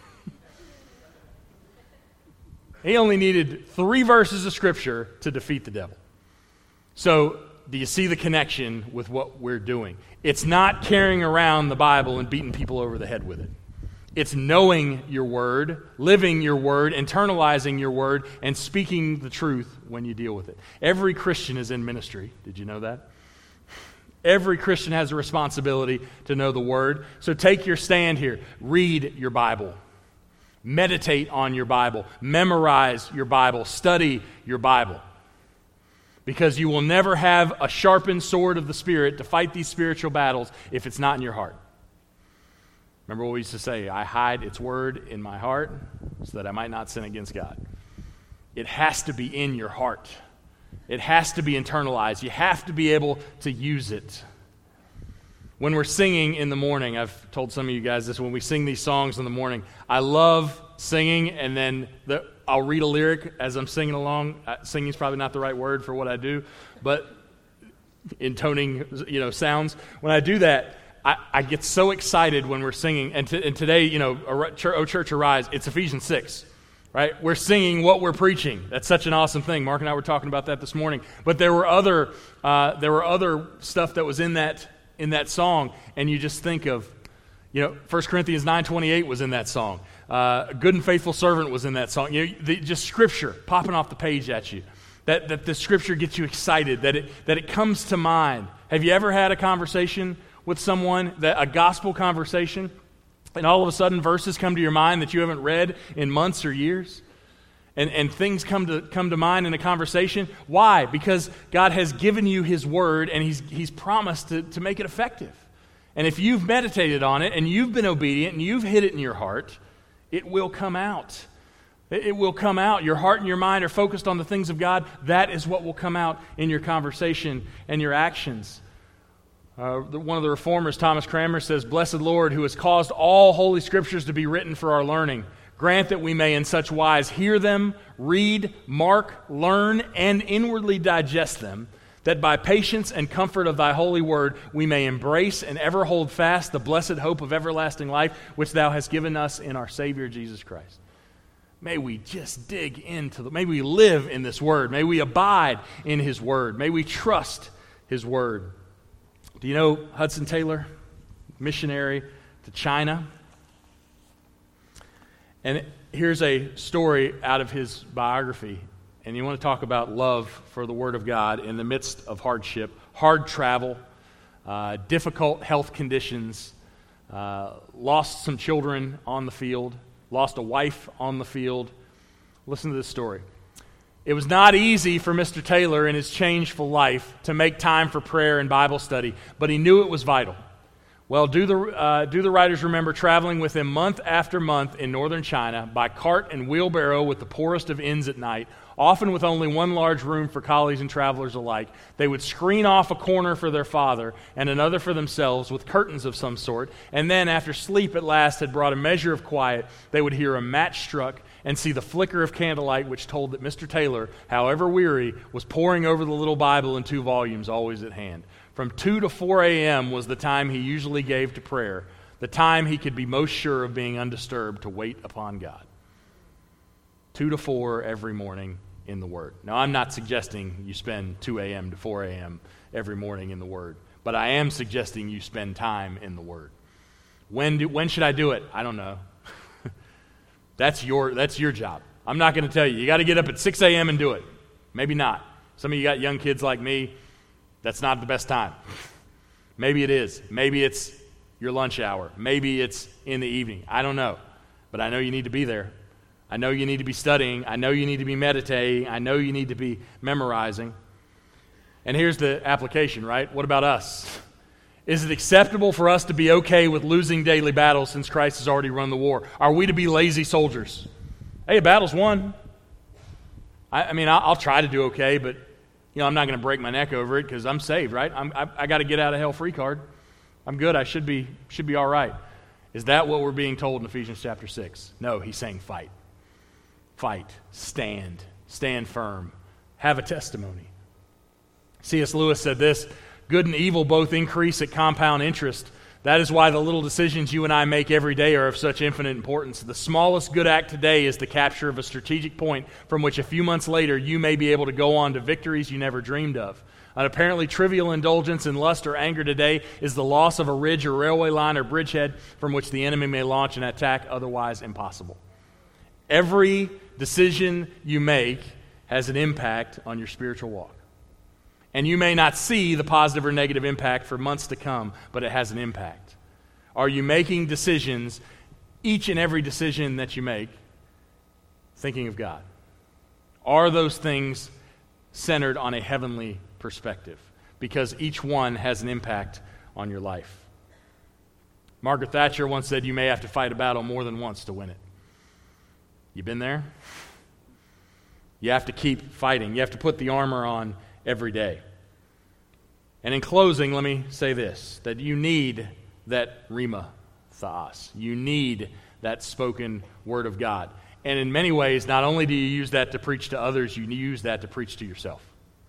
He only needed 3 verses of Scripture to defeat the devil. So, do you see the connection with what we're doing? It's not carrying around the Bible and beating people over the head with it. It's knowing your word, living your word, internalizing your word, and speaking the truth when you deal with it. Every Christian is in ministry. Did you know that? Every Christian has a responsibility to know the Word. So take your stand here. Read your Bible. Meditate on your Bible. Memorize your Bible. Study your Bible. Because you will never have a sharpened sword of the Spirit to fight these spiritual battles if it's not in your heart. Remember what we used to say, I hide its Word in my heart so that I might not sin against God. It has to be in your heart. It has to be internalized. You have to be able to use it. When we're singing in the morning, I've told some of you guys this, when we sing these songs in the morning, I love singing, and then I'll read a lyric as I'm singing along. Singing is probably not the right word for what I do, but intoning, sounds. When I do that, I get so excited when we're singing. And today, O Church Arise, it's Ephesians 6. Right? We're singing what we're preaching. That's such an awesome thing. Mark and I were talking about that this morning. But there were other stuff that was in that song, and you just think of, 1 Corinthians 9:28 was in that song. Good and faithful servant was in that song. Just Scripture popping off the page at you. That the Scripture gets you excited. That it comes to mind. Have you ever had a conversation with someone, a gospel conversation? And all of a sudden, verses come to your mind that you haven't read in months or years. And things come to mind in a conversation. Why? Because God has given you His Word, and He's promised to make it effective. And if you've meditated on it, and you've been obedient, and you've hid it in your heart, it will come out. It will come out. Your heart and your mind are focused on the things of God. That is what will come out in your conversation and your actions. One of the reformers, Thomas Cranmer, says, "Blessed Lord, who has caused all holy scriptures to be written for our learning, grant that we may in such wise hear them, read, mark, learn, and inwardly digest them, that by patience and comfort of thy holy word we may embrace and ever hold fast the blessed hope of everlasting life, which thou hast given us in our Savior Jesus Christ. May we just dig into may we live in this word. May we abide in his word. May we trust his word. Do you know Hudson Taylor, missionary to China? And here's a story out of his biography. And you want to talk about love for the Word of God in the midst of hardship, hard travel, difficult health conditions, lost some children on the field, lost a wife on the field. Listen to this story. It was not easy for Mr. Taylor in his changeful life to make time for prayer and Bible study, but he knew it was vital. Well, do the writers remember traveling with him month after month in northern China by cart and wheelbarrow with the poorest of inns at night, often with only one large room for colleagues and travelers alike. They would screen off a corner for their father and another for themselves with curtains of some sort, and then, after sleep at last had brought a measure of quiet, they would hear a match struck and see the flicker of candlelight which told that Mr. Taylor, however weary, was poring over the little Bible in 2 volumes always at hand. From 2 to 4 a.m. was the time he usually gave to prayer, the time he could be most sure of being undisturbed to wait upon God. 2 to 4 every morning in the Word. Now, I'm not suggesting you spend 2 a.m. to 4 a.m. every morning in the Word, but I am suggesting you spend time in the Word. When should I do it? I don't know. That's your job. I'm not going to tell you. You got to get up at 6 a.m. and do it. Maybe not. Some of you got young kids like me. That's not the best time. Maybe it is. Maybe it's your lunch hour. Maybe it's in the evening. I don't know. But I know you need to be there. I know you need to be studying. I know you need to be meditating. I know you need to be memorizing. And here's the application, right? What about us? Is it acceptable for us to be okay with losing daily battles since Christ has already run the war? Are we to be lazy soldiers? Hey, a battle's won. I mean, I'll try to do okay, but I'm not going to break my neck over it because I'm saved, right? I got to get out of hell free card. I'm good. I should be all right. Is that what we're being told in Ephesians chapter 6? No, he's saying fight. Fight. Stand. Stand firm. Have a testimony. C.S. Lewis said this, good and evil both increase at compound interest. That is why the little decisions you and I make every day are of such infinite importance. The smallest good act today is the capture of a strategic point from which a few months later you may be able to go on to victories you never dreamed of. An apparently trivial indulgence in lust or anger today is the loss of a ridge or railway line or bridgehead from which the enemy may launch an attack otherwise impossible. Every decision you make has an impact on your spiritual walk. And you may not see the positive or negative impact for months to come, but it has an impact. Are you making decisions, each and every decision that you make, thinking of God? Are those things centered on a heavenly perspective? Because each one has an impact on your life. Margaret Thatcher once said you may have to fight a battle more than once to win it. You been there? You have to keep fighting. You have to put the armor on every day. And in closing, let me say this, that you need that rhema theos. You need that spoken word of God. And in many ways, not only do you use that to preach to others, you use that to preach to yourself.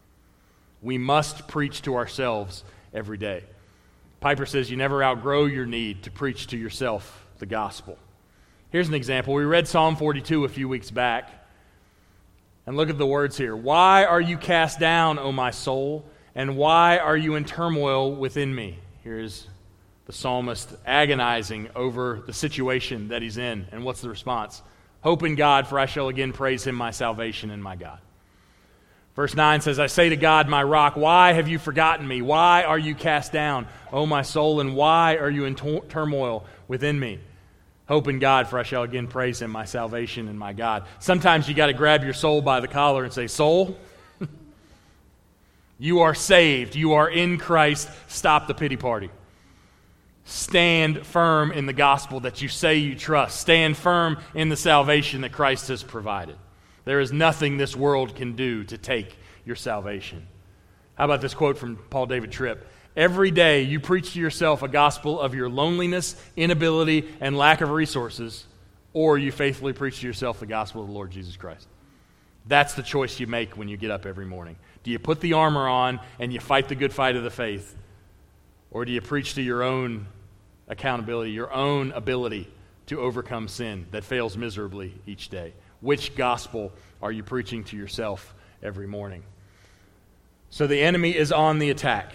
We must preach to ourselves every day. Piper says you never outgrow your need to preach to yourself the gospel. Here's an example. We read Psalm 42 a few weeks back. And look at the words here. Why are you cast down, O my soul? And why are you in turmoil within me? Here's the psalmist agonizing over the situation that he's in. And what's the response? Hope in God, for I shall again praise him, my salvation and my God. Verse 9 says, I say to God, my rock, why have you forgotten me? Why are you cast down, O my soul? And why are you in turmoil within me? Hope in God, for I shall again praise him, my salvation and my God. Sometimes you got to grab your soul by the collar and say, soul, you are saved. You are in Christ. Stop the pity party. Stand firm in the gospel that you say you trust. Stand firm in the salvation that Christ has provided. There is nothing this world can do to take your salvation. How about this quote from Paul David Tripp? Every day you preach to yourself a gospel of your loneliness, inability, and lack of resources, or you faithfully preach to yourself the gospel of the Lord Jesus Christ. That's the choice you make when you get up every morning. Do you put the armor on and you fight the good fight of the faith? Or do you preach to your own accountability, your own ability to overcome sin that fails miserably each day? Which gospel are you preaching to yourself every morning? So the enemy is on the attack.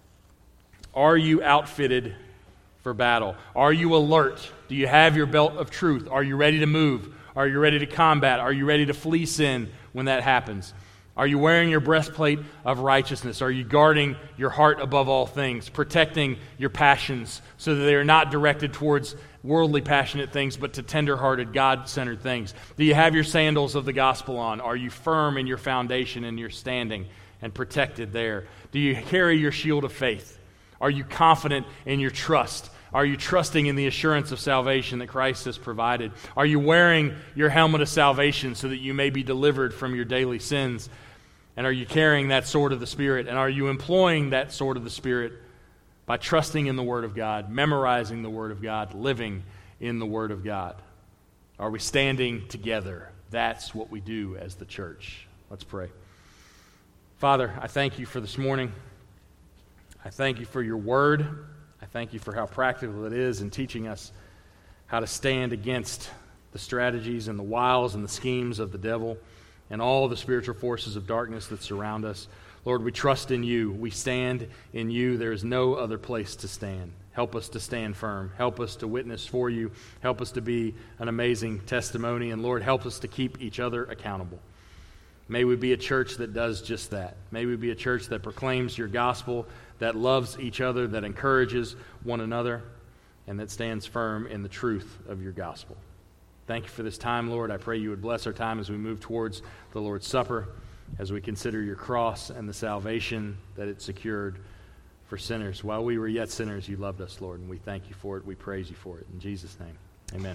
Are you outfitted for battle? Are you alert? Do you have your belt of truth? Are you ready to move? Are you ready to combat? Are you ready to flee sin when that happens? Are you wearing your breastplate of righteousness? Are you guarding your heart above all things, protecting your passions so that they are not directed towards worldly passionate things, but to tender-hearted, God-centered things? Do you have your sandals of the gospel on? Are you firm in your foundation and your standing and protected there? Do you carry your shield of faith? Are you confident in your trust? Are you trusting in the assurance of salvation that Christ has provided? Are you wearing your helmet of salvation so that you may be delivered from your daily sins? And are you carrying that sword of the Spirit? And are you employing that sword of the Spirit by trusting in the Word of God, memorizing the Word of God, living in the Word of God? Are we standing together? That's what we do as the church. Let's pray. Father, I thank you for this morning. I thank you for your Word. I thank you for how practical it is in teaching us how to stand against the strategies and the wiles and the schemes of the devil and all the spiritual forces of darkness that surround us. Lord, we trust in you. We stand in you. There is no other place to stand. Help us to stand firm. Help us to witness for you. Help us to be an amazing testimony. And Lord, help us to keep each other accountable. May we be a church that does just that. May we be a church that proclaims your gospel, that loves each other, that encourages one another, and that stands firm in the truth of your gospel. Thank you for this time, Lord. I pray you would bless our time as we move towards the Lord's Supper, as we consider your cross and the salvation that it secured for sinners. While we were yet sinners, you loved us, Lord, and we thank you for it. We praise you for it. In Jesus' name, amen.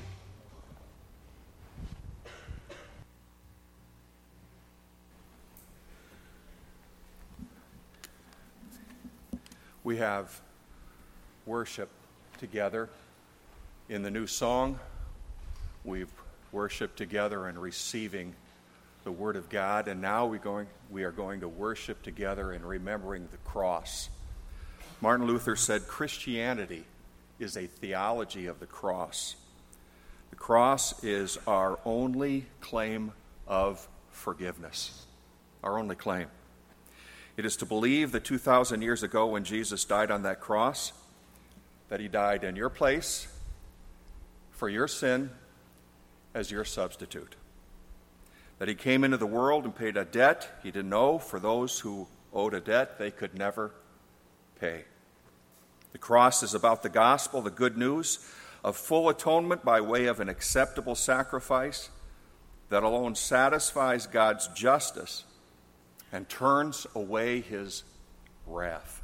We have worship together in the new song. We've worshiped together in receiving the Word of God, and now we are going to worship together in remembering the cross. Martin Luther said, Christianity is a theology of the cross. The cross is our only claim of forgiveness, our only claim. It is to believe that 2,000 years ago when Jesus died on that cross, that he died in your place, for your sin, as your substitute. That he came into the world and paid a debt he didn't owe for those who owed a debt they could never pay. The cross is about the gospel, the good news of full atonement by way of an acceptable sacrifice that alone satisfies God's justice and turns away his wrath.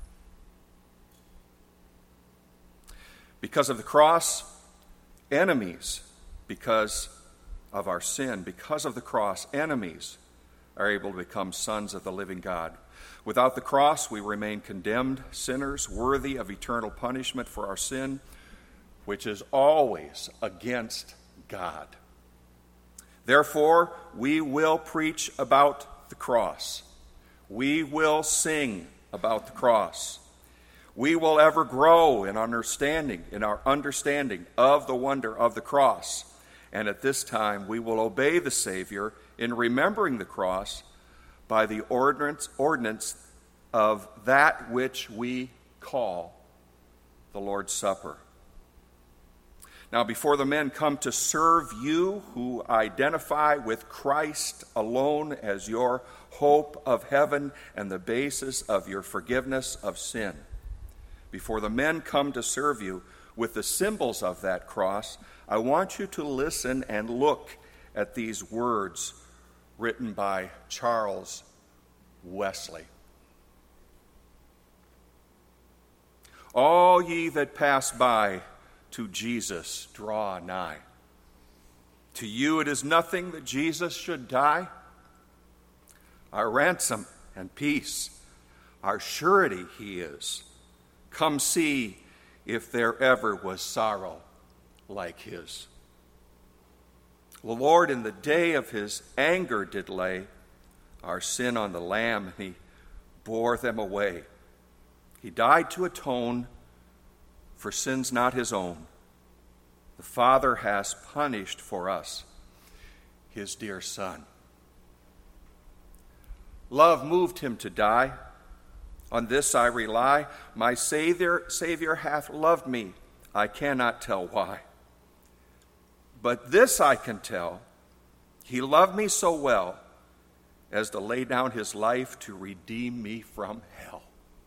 Because of the cross, enemies, because of our sin, because of the cross, enemies are able to become sons of the living God. Without the cross, we remain condemned sinners, worthy of eternal punishment for our sin, which is always against God. Therefore, we will preach about the cross. We will sing about the cross. We will ever grow in understanding, in our understanding of the wonder of the cross. And at this time, we will obey the Savior in remembering the cross by the ordinance of that which we call the Lord's Supper. Now, before the men come to serve you who identify with Christ alone as your hope of heaven and the basis of your forgiveness of sin, before the men come to serve you with the symbols of that cross, I want you to listen and look at these words written by Charles Wesley. All ye that pass by, to Jesus draw nigh. To you it is nothing that Jesus should die. Our ransom and peace, our surety he is. Come see if there ever was sorrow like his. The Lord in the day of his anger did lay our sin on the Lamb, and he bore them away. He died to atone for sins not his own. The Father has punished for us his dear Son. Love moved him to die. On this I rely. My Savior hath loved me. I cannot tell why. But this I can tell. He loved me so well as to lay down his life to redeem me from hell.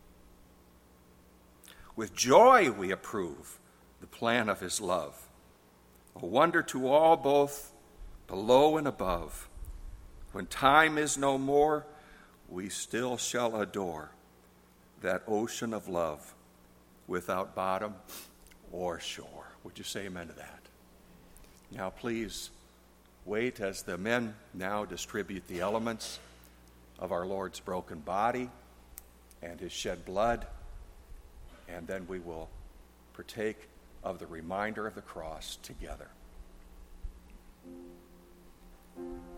With joy we approve the plan of his love, a wonder to all both below and above. When time is no more, we still shall adore that ocean of love without bottom or shore. Would you say amen to that? Now please wait as the men now distribute the elements of our Lord's broken body and his shed blood, and then we will partake of the reminder of the cross together.